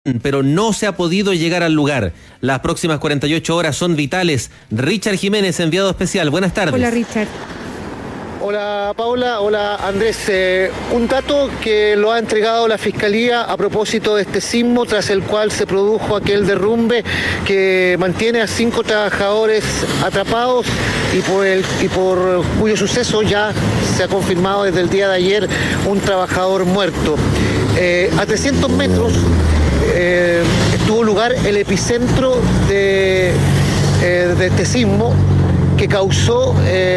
pero no se ha podido llegar al lugar. Las próximas 48 horas son vitales. Richard Jiménez, enviado especial. Buenas tardes. Hola, Richard. Hola Paula, hola Andrés. Un dato que lo ha entregado la Fiscalía a propósito de este sismo tras el cual se produjo aquel derrumbe que mantiene a 5 trabajadores atrapados y por cuyo suceso ya se ha confirmado desde el día de ayer un trabajador muerto. A 300 metros tuvo lugar el epicentro de este sismo que causó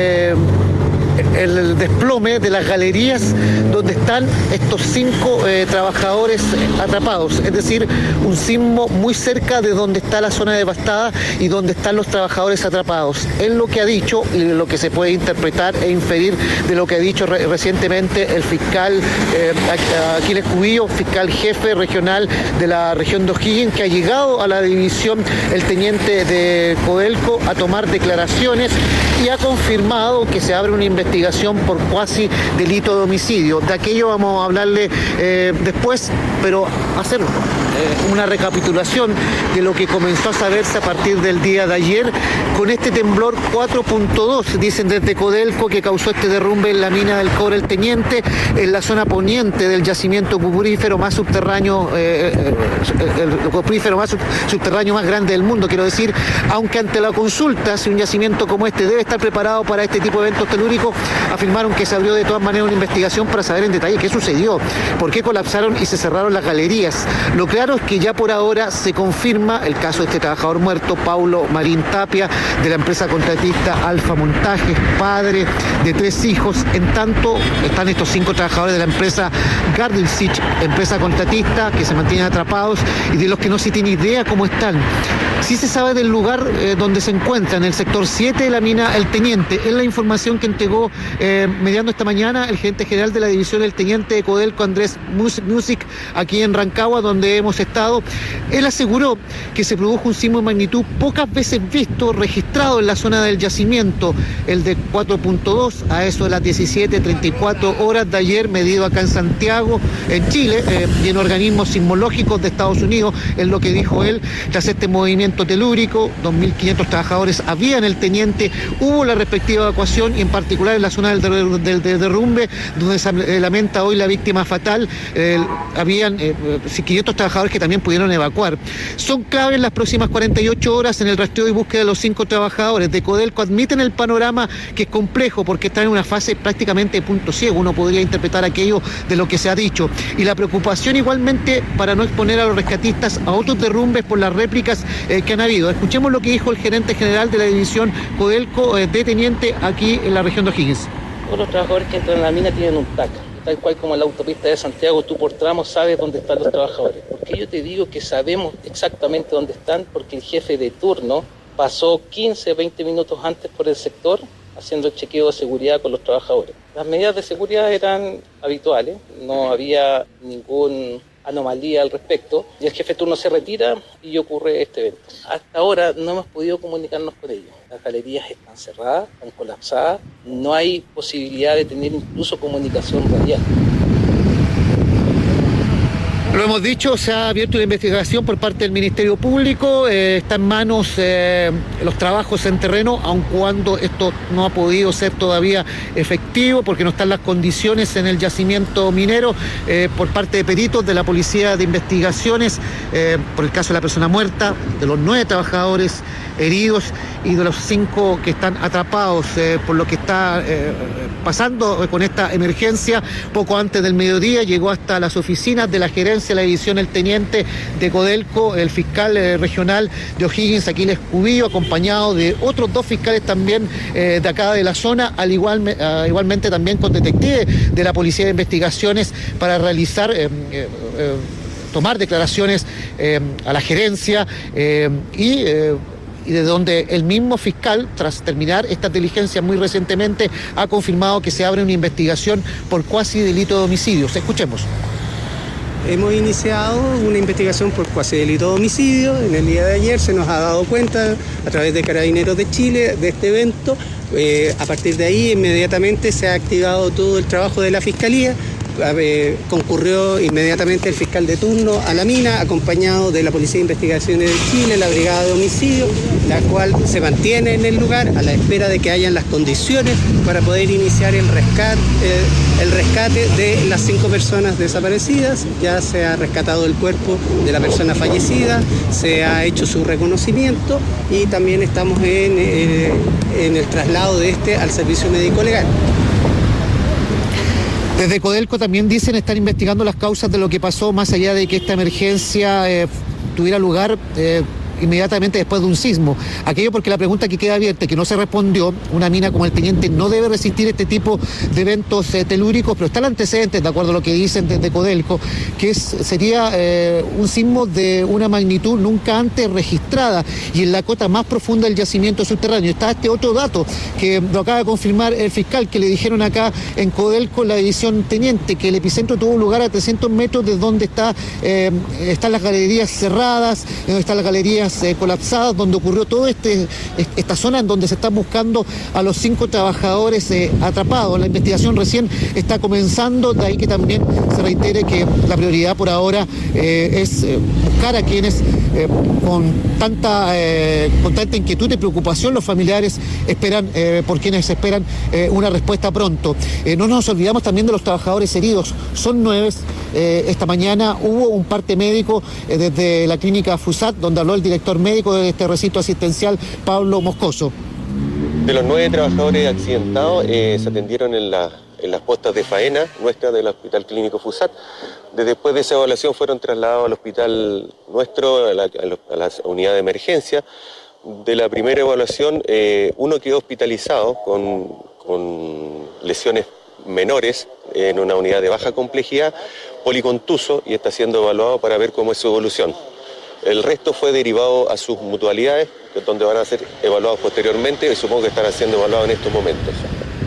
el desplome de las galerías donde están estos 5 trabajadores atrapados, es decir, un sismo muy cerca de donde está la zona devastada y donde están los trabajadores atrapados. Es lo que ha dicho y lo que se puede interpretar e inferir de lo que ha dicho recientemente el fiscal Aquiles Cubillo, fiscal jefe regional de la región de O'Higgins, que ha llegado a la división el teniente de Codelco a tomar declaraciones y ha confirmado que se abre una investigación por cuasi delito de homicidio. De aquello vamos a hablarle después, pero hacer una recapitulación de lo que comenzó a saberse a partir del día de ayer con este temblor 4.2, dicen desde Codelco, que causó este derrumbe en la mina del cobre El Teniente, en la zona poniente del yacimiento cuprífero más subterráneo, el cuprífero más subterráneo más grande del mundo, quiero decir, aunque ante la consulta si un yacimiento como este debe estar preparado para este tipo de eventos telúricos, afirmaron que se abrió de todas maneras una investigación para saber en detalle qué sucedió, por qué colapsaron y se cerraron las galerías. Lo claro es que ya por ahora se confirma el caso de este trabajador muerto, Paulo Marín Tapia, de la empresa contratista Alfa Montajes, padre de 3 hijos. En tanto, están estos 5 trabajadores de la empresa Gardinsich, empresa contratista, que se mantienen atrapados y de los que no se tiene idea cómo están. Sí se sabe del lugar donde se encuentran, en el sector 7 de la mina El Teniente. Es la información que entregó mediando esta mañana el gerente general de la división El Teniente de Codelco, Andrés Music, aquí en Rancagua, donde hemos estado. Él aseguró que se produjo un sismo de magnitud pocas veces visto, registrado en la zona del yacimiento, el de 4.2, a eso de las 17:34 horas de ayer, medido acá en Santiago, en Chile, y en organismos sismológicos de Estados Unidos, es lo que dijo él. Tras este movimiento telúrico, 2.500 trabajadores había en El Teniente, hubo la respectiva evacuación y en particular en la zona del derrumbe, donde se lamenta hoy la víctima fatal, habían 500 trabajadores que también pudieron evacuar. Son clave en las próximas 48 horas en el rastreo y búsqueda de los 5 trabajadores. De Codelco admiten el panorama que es complejo porque están en una fase prácticamente de punto ciego, uno podría interpretar aquello de lo que se ha dicho. Y la preocupación igualmente para no exponer a los rescatistas a otros derrumbes por las réplicas que han habido. Escuchemos lo que dijo el gerente general de la división Codelco de Teniente aquí en la región de O'Higgins. Todos los trabajadores que entran en la mina tienen un TAC, tal cual como en la autopista de Santiago, tú por tramo sabes dónde están los trabajadores. Porque yo te digo que sabemos exactamente dónde están, porque el jefe de turno pasó 15, 20 minutos antes por el sector haciendo el chequeo de seguridad con los trabajadores. Las medidas de seguridad eran habituales, no había ninguna anomalía al respecto, y el jefe de turno se retira y ocurre este evento. Hasta ahora no hemos podido comunicarnos con ellos. Las galerías están cerradas, están colapsadas, no hay posibilidad de tener incluso comunicación radial. Lo hemos dicho, se ha abierto una investigación por parte del Ministerio Público, está en manos los trabajos en terreno, aun cuando esto no ha podido ser todavía efectivo porque no están las condiciones en el yacimiento minero, por parte de peritos de la Policía de Investigaciones, por el caso de la persona muerta, de los 9 trabajadores heridos y de los 5 que están atrapados, por lo que está pasando con esta emergencia. Poco antes del mediodía llegó hasta las oficinas de la gerencia de la división El Teniente de Codelco, el fiscal regional de O'Higgins, Aquiles Cubillo, acompañado de otros 2 fiscales también de acá de la zona, igualmente también con detectives de la Policía de Investigaciones para realizar tomar declaraciones a la gerencia y de donde el mismo fiscal, tras terminar esta diligencia muy recientemente, ha confirmado que se abre una investigación por cuasi delito de homicidios. Escuchemos. Hemos iniciado una investigación por cuasi delito de homicidio. En el día de ayer se nos ha dado cuenta a través de Carabineros de Chile de este evento. A partir de ahí inmediatamente se ha activado todo el trabajo de la Fiscalía concurrió inmediatamente el fiscal de turno a la mina, acompañado de la Policía de Investigaciones de Chile, la Brigada de Homicidio, la cual se mantiene en el lugar a la espera de que hayan las condiciones para poder iniciar el rescate de las 5 personas desaparecidas. Ya se ha rescatado el cuerpo de la persona fallecida, se ha hecho su reconocimiento y también estamos en el traslado de este al servicio médico legal. Desde Codelco también dicen están investigando las causas de lo que pasó, más allá de que esta emergencia tuviera lugar inmediatamente después de un sismo. Aquello porque la pregunta que queda abierta, que no se respondió, una mina como el Teniente no debe resistir este tipo de eventos telúricos, pero está el antecedente, de acuerdo a lo que dicen desde Codelco, que sería un sismo de una magnitud nunca antes registrada y en la cota más profunda del yacimiento subterráneo. Está este otro dato que lo acaba de confirmar el fiscal, que le dijeron acá en Codelco, la división Teniente, que el epicentro tuvo lugar a 300 metros de donde están las galerías cerradas, donde están las galerías colapsadas, donde ocurrió toda esta zona en donde se están buscando a los 5 trabajadores atrapados. La investigación recién está comenzando, de ahí que también se reitere que la prioridad por ahora es buscar a quienes con tanta inquietud y preocupación los familiares esperan, por quienes esperan una respuesta pronto. No nos olvidamos también de los trabajadores heridos, son 9. Esta mañana hubo un parte médico desde la clínica FUSAT, donde habló el director médico de este recinto asistencial, Pablo Moscoso. De los 9 trabajadores accidentados se atendieron en las postas de faena nuestra del Hospital Clínico FUSAT. Después de esa evaluación fueron trasladados al hospital nuestro, a la unidad de emergencia. De la primera evaluación, uno quedó hospitalizado con lesiones menores en una unidad de baja complejidad, policontuso, y está siendo evaluado para ver cómo es su evolución. El resto fue derivado a sus mutualidades, donde van a ser evaluados posteriormente y supongo que estarán siendo evaluados en estos momentos.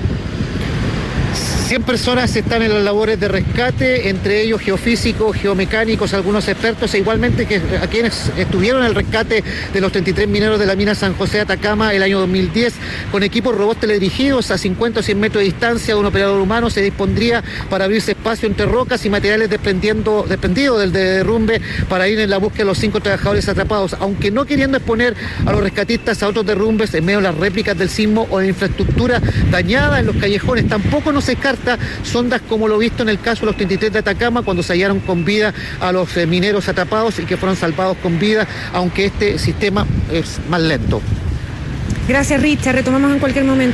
100 personas están en las labores de rescate, entre ellos geofísicos, geomecánicos, algunos expertos, e igualmente a quienes estuvieron en el rescate de los 33 mineros de la mina San José de Atacama el año 2010, con equipos robots teledirigidos a 50 o 100 metros de distancia. Un operador humano se dispondría para abrirse espacio entre rocas y materiales desprendidos del derrumbe para ir en la búsqueda de los 5 trabajadores atrapados, aunque no queriendo exponer a los rescatistas a otros derrumbes en medio de las réplicas del sismo o de infraestructura dañada en los callejones. Tampoco no se descarta sondas como lo visto en el caso de los 33 de Atacama, cuando se hallaron con vida a los mineros atrapados y que fueron salvados con vida, aunque este sistema es más lento. Gracias, Richard. Retomamos en cualquier momento.